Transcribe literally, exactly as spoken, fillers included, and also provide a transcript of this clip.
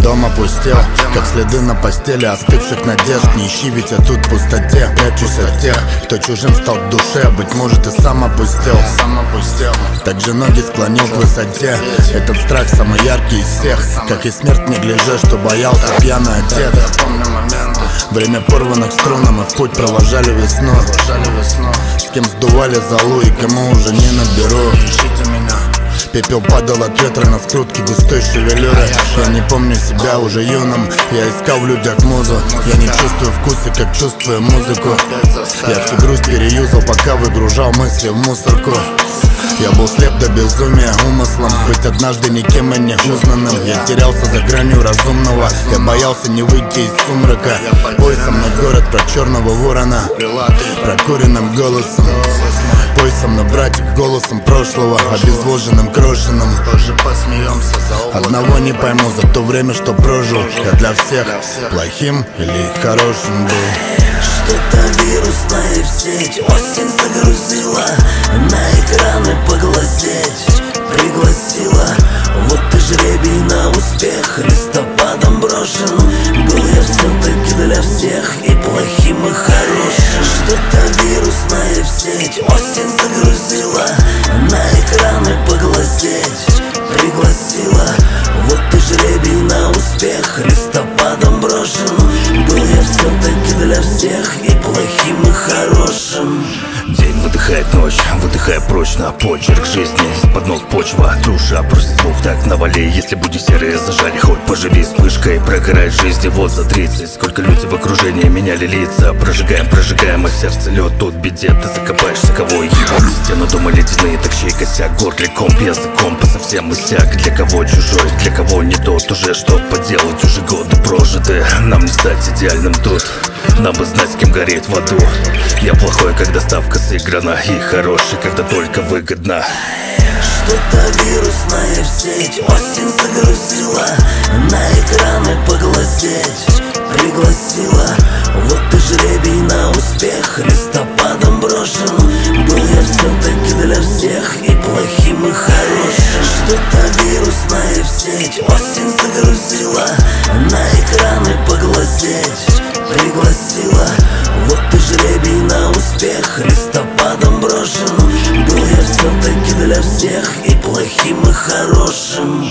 дом опустел, как следы на постели остывших надежд. Не ищи, ведь я тут в пустоте, прячусь от тех, кто чужим стал к душе, а быть может и сам опустел. Так же ноги склонил к высоте. Этот страх самый яркий из всех, как и смерть не гляже, что боялся пьяный отец. Время порванных струн, а мы в путь провожали весну. С кем сдували золу и кому уже не наберу. Пепел падал от ветра на скрутки густой шевелюры. Я не помню себя уже юным, я искал в людях музу. Я не чувствую вкуса, как чувствую музыку. Я всю грусть переюзал, пока выгружал мысли в мусорку. Я был слеп до безумия умыслом быть однажды никем и неузнанным. Я терялся за гранью разумного, я боялся не выйти из сумрака. Пой со мной город про черного ворона, прокуренным голосом. Пой со мной, братик, голосом прошлого, обезвоженным, крошенным. Одного не пойму за то время, что прожил. Я для всех плохим или хорошим был. Что-то вирусное в сеть осень загрузила, на экраны поглазеть пригласила. Вот и жребий на успех листопадом брошен. Был я все-таки для всех и плохим, и хорошим. Что-то вирусное в сеть осень загрузила, на экраны поглазеть пригласила. Вот и жребий на успех листопадом брошен. Был я все-таки для всех и плохим, и хорошим. День выдыхает ночь, выдыхая прочно почерк жизни. Из-под ног почва, душа просит слов, так навали. Если будни серые зажали, хоть поживи с мышкой. Прогорает жизни вот за тридцать. Сколько людей в окружении меняли лица. Прожигаем, прожигаем, а сердце лед. Тут беде, ты закопаешься, кого ебать. Стены дома ледяные, так чей косяк. Горле комп, языком по совсем иссяк. Для кого чужой, для кого не тот. Уже что поделать, уже годы прожиты. Нам не стать идеальным тут, нам бы знать, с кем гореть в аду. Я плохой, когда ставка сыграна, и хороший, когда только выгодно. Что-то вирусное в сеть осень загрузила, на экраны поглазеть пригласила. Вот и жребий на успех листопадом брошен. Был я все-таки для всех и плохим, и хорошим. Что-то вирусное в сеть осень загрузила, на экраны поглазеть пригласила. Вот и жребий на успех листопадом брошен. Был я все-таки для всех и плохим, и хорошим.